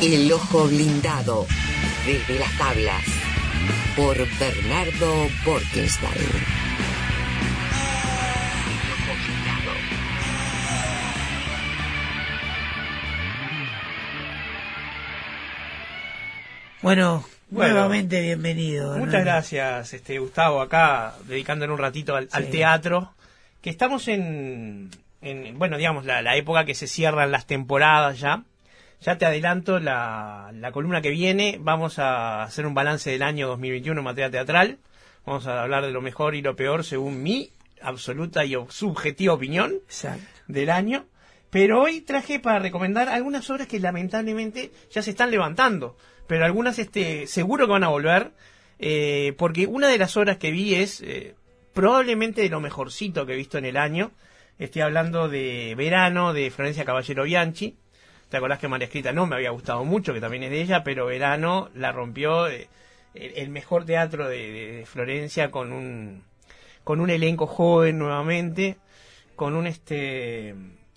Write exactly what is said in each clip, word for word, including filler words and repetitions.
El ojo blindado, desde las tablas, por Bernardo Borkenstein. El ojo blindado. Bueno, Bueno, nuevamente bienvenido. Muchas Hernán. gracias, este Gustavo, acá dedicándole un ratito al, al Sí. teatro, que estamos en, en bueno, digamos, la, la época que se cierran las temporadas ya. Ya te adelanto la, la columna que viene, vamos a hacer un balance del año dos mil veintiuno en materia teatral, vamos a hablar de lo mejor y lo peor según mi absoluta y subjetiva opinión Exacto. del año, pero hoy traje para recomendar algunas obras que lamentablemente ya se están levantando, pero algunas este seguro que van a volver, eh, porque una de las obras que vi es eh, probablemente de lo mejorcito que he visto en el año. Estoy hablando de Verano, de Florencia Caballero Bianchi. ¿Te acordás que María Escrita no me había gustado mucho, que también es de ella, pero Verano la rompió, eh, el, el mejor teatro de, de, de Florencia, con un con un elenco joven nuevamente, con un este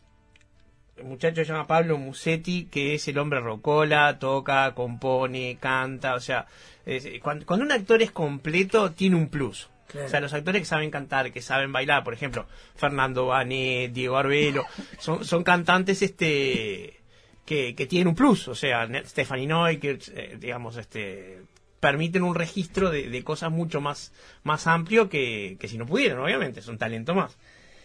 el muchacho se llama Pablo Musetti, que es el hombre rocola, toca, compone, canta, o sea, es, cuando, cuando un actor es completo tiene un plus. Claro. O sea, los actores que saben cantar, que saben bailar, por ejemplo, Fernando Banet, Diego Arbelo, son, son cantantes este que, que tienen un plus. O sea, Stephanie Neukirch, eh, digamos, este permiten un registro de, de cosas mucho más, más amplio que, que si no pudieran, obviamente, es un talento más.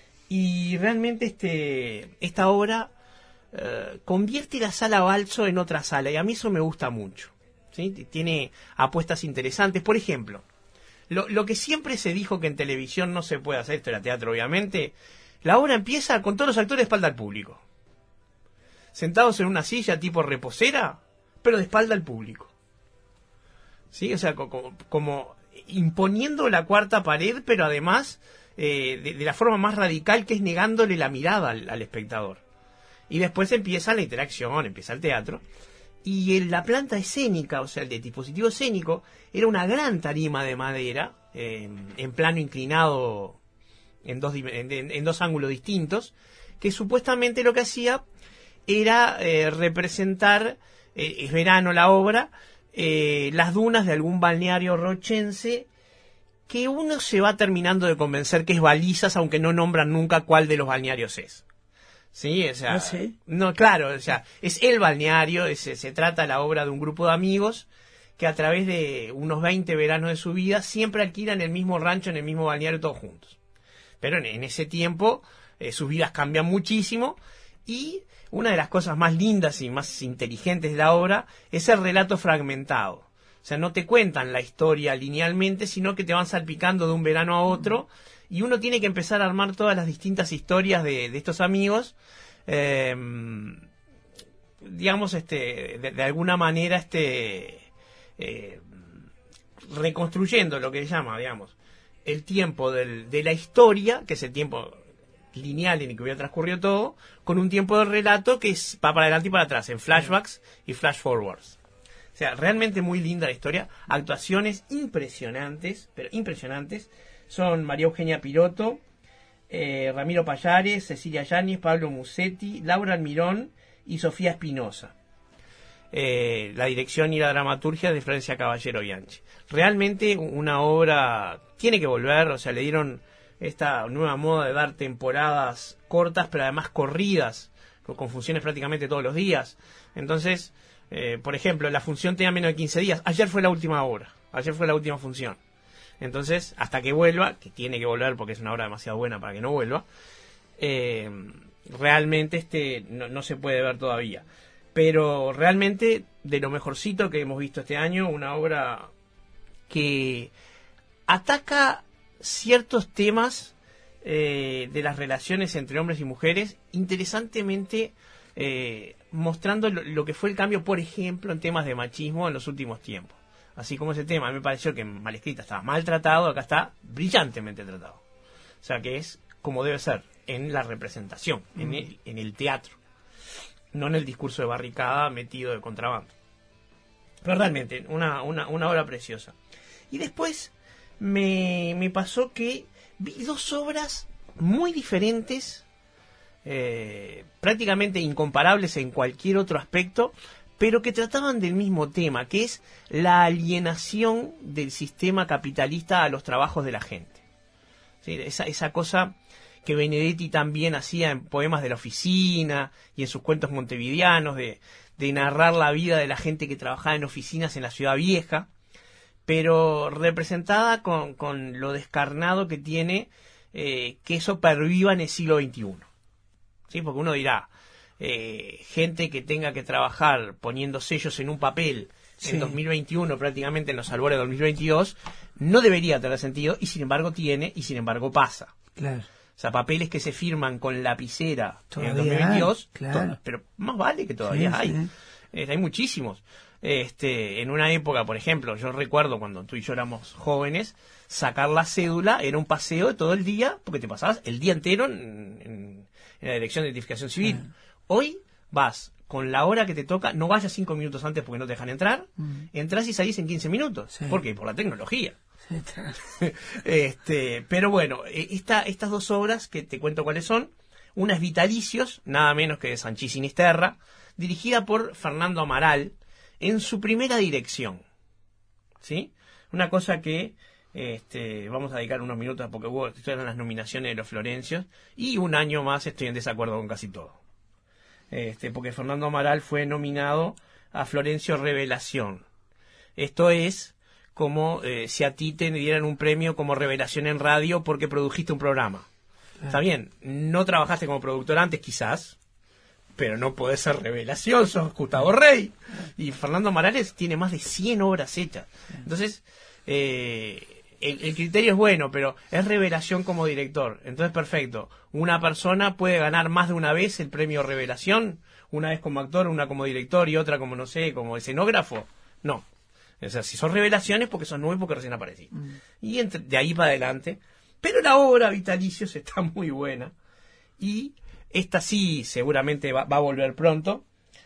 Y realmente este esta obra eh, convierte la sala Balso en otra sala, y a mí eso me gusta mucho, ¿sí? Tiene apuestas interesantes. Por ejemplo, lo, lo que siempre se dijo que en televisión no se puede hacer, esto era teatro obviamente, la obra empieza con todos los actores de espalda al público, sentados en una silla tipo reposera, pero de espalda al público, ¿sí? O sea, como, como imponiendo la cuarta pared, pero además eh, de, de la forma más radical, que es negándole la mirada al, al espectador. Y después empieza la interacción, empieza el teatro. Y en la planta escénica, o sea, el de dispositivo escénico, era una gran tarima de madera, eh, en plano inclinado en dos, en, en dos ángulos distintos, que supuestamente lo que hacía era eh, representar, eh, es Verano la obra, eh, las dunas de algún balneario rochense, que uno se va terminando de convencer que es Balizas, aunque no nombran nunca cuál de los balnearios es. Sí, o sea, ¿Ah, sí? no, claro, o sea, es el balneario, es, se trata la obra de un grupo de amigos que a través de unos veinte veranos de su vida siempre alquilan el mismo rancho en el mismo balneario todos juntos. Pero en, en ese tiempo eh, sus vidas cambian muchísimo, y una de las cosas más lindas y más inteligentes de la obra es el relato fragmentado. O sea, no te cuentan la historia linealmente, sino que te van salpicando de un verano a otro, y uno tiene que empezar a armar todas las distintas historias de, de estos amigos, eh, digamos, este, de, de alguna manera, este, eh, reconstruyendo lo que se llama, digamos, el tiempo del, de la historia, que es el tiempo lineal en el que hubiera transcurrido todo, con un tiempo de relato que es, va para adelante y para atrás, en flashbacks y flash forwards. O sea, realmente muy linda la historia, actuaciones impresionantes, pero impresionantes. Son María Eugenia Piroto, eh, Ramiro Pallares, Cecilia Yáñez, Pablo Musetti, Laura Almirón y Sofía Espinosa. Eh, la dirección y la dramaturgia de Florencia Caballero Bianchi. Realmente una obra, tiene que volver, o sea, le dieron esta nueva moda de dar temporadas cortas, pero además corridas, con, con funciones prácticamente todos los días. Entonces, eh, por ejemplo, la función tenía menos de quince días. Ayer fue la última obra, ayer fue la última función. Entonces, hasta que vuelva, que tiene que volver porque es una obra demasiado buena para que no vuelva, eh, realmente este no, no se puede ver todavía. Pero realmente de lo mejorcito que hemos visto este año, una obra que ataca ciertos temas eh, de las relaciones entre hombres y mujeres, interesantemente eh, mostrando lo, lo que fue el cambio, por ejemplo, en temas de machismo en los últimos tiempos. Así como ese tema, a mí me pareció que Mal Escrita estaba mal tratado, acá está brillantemente tratado. O sea, que es como debe ser, en la representación, mm. en, el, en el teatro, no en el discurso de barricada metido de contrabando. Pero realmente, una, una, una obra preciosa. Y después me, me pasó que vi dos obras muy diferentes, eh, prácticamente incomparables en cualquier otro aspecto, pero que trataban del mismo tema, que es la alienación del sistema capitalista a los trabajos de la gente. ¿Sí? Esa, esa cosa que Benedetti también hacía en Poemas de la Oficina y en sus cuentos montevideanos, de, de narrar la vida de la gente que trabajaba en oficinas en la ciudad vieja, pero representada con, con lo descarnado que tiene eh, que eso perviva en el siglo veintiuno. ¿Sí? Porque uno dirá, eh, gente que tenga que trabajar poniendo sellos en un papel sí. en dos mil veintiuno, prácticamente en los albores de dos mil veintidós, no debería tener sentido, y sin embargo tiene, y sin embargo pasa. Claro. O sea, papeles que se firman con lapicera todavía en dos mil veintidós, hay, claro. to- pero más vale que todavía sí, hay. Sí. Eh, hay muchísimos. Este, en una época, por ejemplo, yo recuerdo cuando tú y yo éramos jóvenes, sacar la cédula era un paseo de todo el día, porque te pasabas el día entero en, en, en la dirección de identificación civil. Mm. Hoy vas con la hora que te toca, no vayas cinco minutos antes porque no te dejan entrar, Mm. entras y salís en quince minutos. Sí. ¿Por qué? Por la tecnología. Sí, claro. este, pero bueno, esta, estas dos obras que te cuento cuáles son, una es Vitalicios, nada menos que de Sanchís Sinisterra, dirigida por Fernando Amaral, en su primera dirección. ¿Sí? Una cosa que este, vamos a dedicar unos minutos porque hubo en las nominaciones de los Florencios y un año más estoy en desacuerdo con casi todo. Este, porque Fernando Amaral fue nominado a Florencio Revelación. Esto es como eh, si a ti te dieran un premio como revelación en radio porque produjiste un programa. Claro. Está bien, no trabajaste como productor antes quizás, pero no podés ser revelación, sos Gustavo Rey. Y Fernando Morales tiene más de cien obras hechas. Entonces, eh, el, el criterio es bueno, pero es revelación como director. Entonces, perfecto. Una persona puede ganar más de una vez el premio revelación, una vez como actor, una como director y otra como, no sé, como escenógrafo. No. O sea, si son revelaciones, porque son nueve, porque recién aparecí. Mm. Y entre, de ahí para adelante. Pero la obra Vitalicios está muy buena. Y esta sí, seguramente va, va a volver pronto.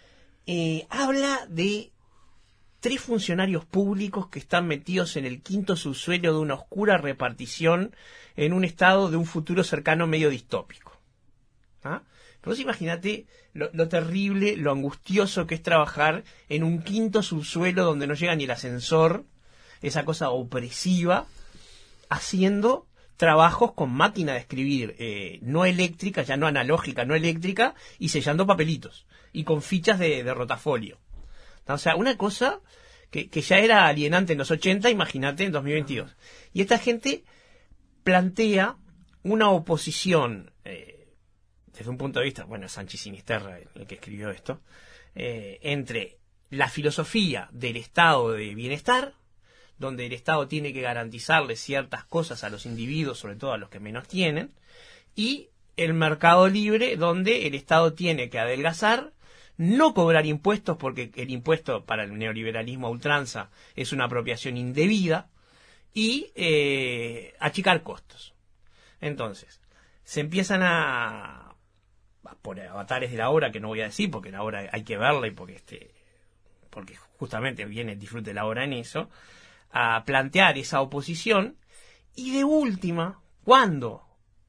Eh, habla de tres funcionarios públicos que están metidos en el quinto subsuelo de una oscura repartición en un estado de un futuro cercano medio distópico. ¿Ah? Pero imagínate lo, lo terrible, lo angustioso que es trabajar en un quinto subsuelo donde no llega ni el ascensor, esa cosa opresiva, haciendo trabajos con máquina de escribir, eh, no eléctrica, ya no analógica, no eléctrica, y sellando papelitos, y con fichas de, de rotafolio. O sea, una cosa que, que ya era alienante en los ochenta, imagínate en dos mil veintidós. Y esta gente plantea una oposición, eh, desde un punto de vista, bueno, Sanchís Sinisterra, el, el que escribió esto, eh, entre la filosofía del estado de bienestar, donde el Estado tiene que garantizarle ciertas cosas a los individuos, sobre todo a los que menos tienen, y el mercado libre, donde el Estado tiene que adelgazar, no cobrar impuestos, porque el impuesto para el neoliberalismo a ultranza es una apropiación indebida, y eh, achicar costos. Entonces, se empiezan a, por avatares de la obra, que no voy a decir, porque la obra hay que verla y porque, este, porque justamente viene el disfrute de la obra en eso, a plantear esa oposición, y de última, cuando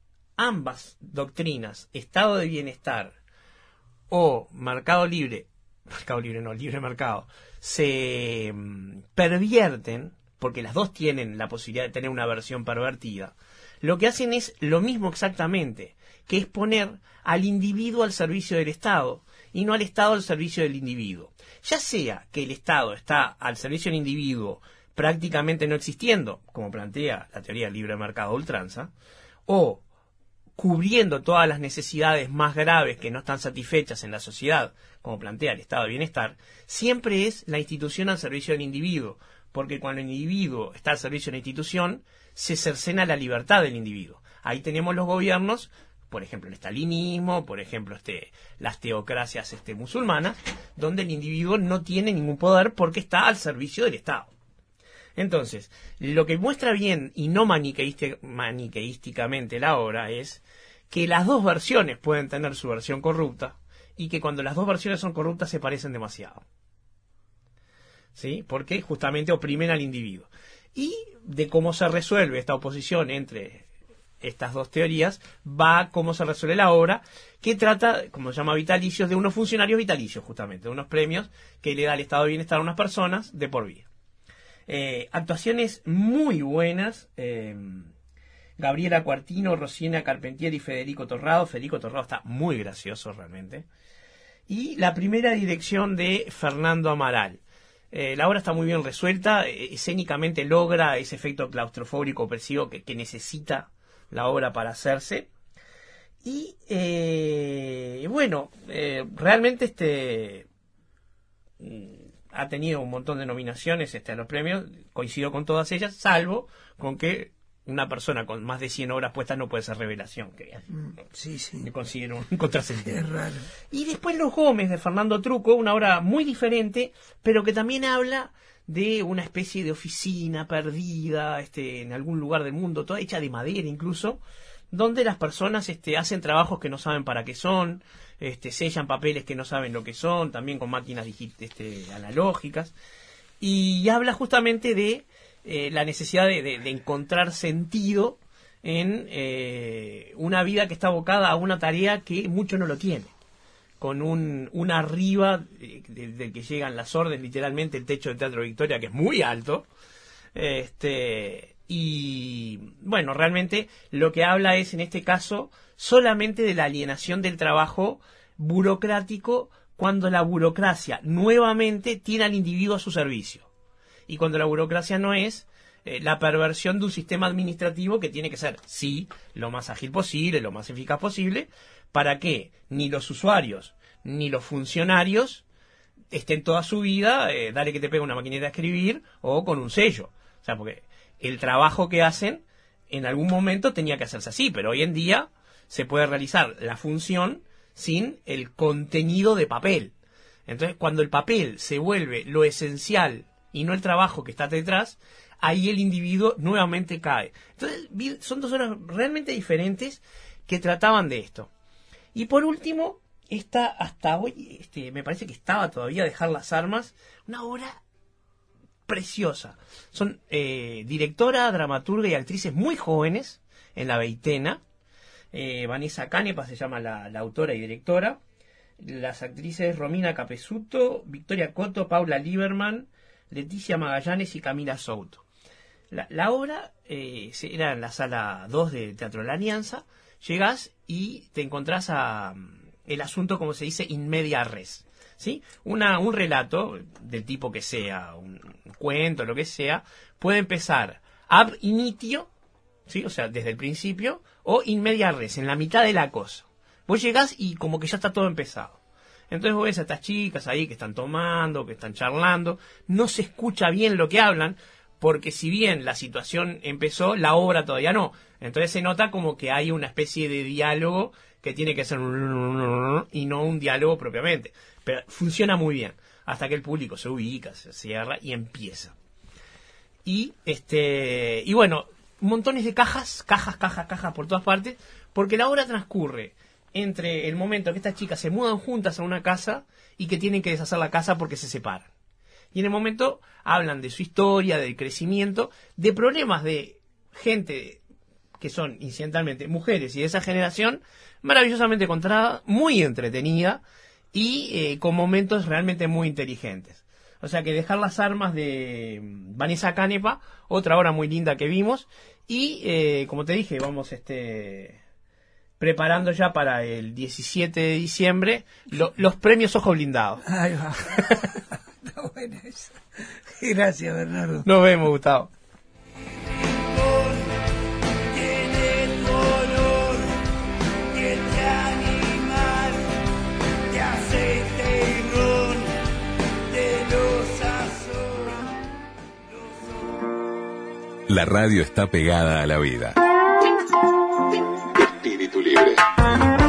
ambas doctrinas, estado de bienestar o mercado libre, mercado libre no, libre mercado, se mm, pervierten, porque las dos tienen la posibilidad de tener una versión pervertida, lo que hacen es lo mismo exactamente, que es poner al individuo al servicio del Estado y no al Estado al servicio del individuo. Ya sea que el Estado está al servicio del individuo prácticamente no existiendo, como plantea la teoría del libre mercado a ultranza, o cubriendo todas las necesidades más graves que no están satisfechas en la sociedad, como plantea el estado de bienestar, siempre es la institución al servicio del individuo, porque cuando el individuo está al servicio de la institución, se cercena la libertad del individuo. Ahí tenemos los gobiernos, por ejemplo el estalinismo, por ejemplo este, las teocracias este, musulmanas, donde el individuo no tiene ningún poder porque está al servicio del Estado. Entonces, lo que muestra bien y no maniqueísti- maniqueísticamente la obra es que las dos versiones pueden tener su versión corrupta y que cuando las dos versiones son corruptas se parecen demasiado. ¿Sí? Porque justamente oprimen al individuo. Y de cómo se resuelve esta oposición entre estas dos teorías, va cómo se resuelve la obra, que trata, como se llama vitalicios, de unos funcionarios vitalicios, justamente, de unos premios que le da el estado de bienestar a unas personas de por vida. Eh, actuaciones muy buenas. Eh, Gabriela Cuartino, Rosina Carpentier y Federico Torrado. Federico Torrado está muy gracioso realmente. Y la primera dirección de Fernando Amaral. Eh, la obra está muy bien resuelta, eh, escénicamente logra ese efecto claustrofóbico opresivo que, que necesita la obra para hacerse. Y eh, bueno, eh, realmente este ha tenido un montón de nominaciones este, a los premios, coincido con todas ellas, salvo con que una persona con más de cien obras puestas no puede ser revelación, que sí, sí. me considero un contrasentido. Es raro. Y después Los Gómez, de Fernando Truco, una obra muy diferente, pero que también habla de una especie de oficina perdida este, en algún lugar del mundo, toda hecha de madera incluso, donde las personas este, hacen trabajos que no saben para qué son, este, sellan papeles que no saben lo que son, también con máquinas este, analógicas, y habla justamente de Eh, la necesidad de, de, de encontrar sentido en eh, una vida que está abocada a una tarea que mucho no lo tiene, con un, un arriba del de que llegan las órdenes, literalmente el techo del Teatro Victoria, que es muy alto, este y bueno, realmente lo que habla es en este caso solamente de la alienación del trabajo burocrático, cuando la burocracia nuevamente tiene al individuo a su servicio. Y cuando la burocracia no es eh, la perversión de un sistema administrativo que tiene que ser, sí, lo más ágil posible, lo más eficaz posible, para que ni los usuarios ni los funcionarios estén toda su vida, eh, dale que te pega una maquinita a escribir o con un sello. O sea, porque el trabajo que hacen en algún momento tenía que hacerse así, pero hoy en día se puede realizar la función sin el contenido de papel. Entonces, cuando el papel se vuelve lo esencial y no el trabajo que está detrás, ahí el individuo nuevamente cae. Entonces, son dos obras realmente diferentes que trataban de esto. Y por último, esta hasta hoy, este, me parece que estaba todavía Dejar las armas, una obra preciosa. Son eh, directora, dramaturga y actrices muy jóvenes, en la veintena. Eh, Vanessa Canepa se llama la, la autora y directora. Las actrices Romina Capesuto, Victoria Coto, Paula Lieberman, Leticia Magallanes y Camila Souto. La, la obra eh, era en la sala dos de Teatro de la Alianza. Llegás y te encontrás a, el asunto, como se dice, in media res, ¿sí? Una, un relato, del tipo que sea, un, un cuento, lo que sea, puede empezar ab initio, ¿sí? O sea, desde el principio, o in media res, en la mitad de la cosa. Vos llegás y como que ya está todo empezado. Entonces vos ves a estas chicas ahí que están tomando, que están charlando, no se escucha bien lo que hablan, porque si bien la situación empezó, la obra todavía no. Entonces se nota como que hay una especie de diálogo que tiene que ser y no un diálogo propiamente. Pero funciona muy bien, hasta que el público se ubica, se cierra y empieza. Y este y bueno, montones de cajas, cajas, cajas, cajas por todas partes, porque la obra transcurre entre el momento que estas chicas se mudan juntas a una casa y que tienen que deshacer la casa porque se separan. Y en el momento hablan de su historia, del crecimiento, de problemas de gente que son incidentalmente mujeres y de esa generación, maravillosamente contada, muy entretenida y eh, con momentos realmente muy inteligentes. O sea que Dejar las armas, de Vanessa Canepa, otra obra muy linda que vimos, y eh, como te dije, vamos este preparando ya para el diecisiete de diciembre lo, los premios Ojo Blindado. Ahí va. Está buena esa. Gracias, Bernardo. Nos vemos, Gustavo. La radio está pegada a la vida. Espíritu libre.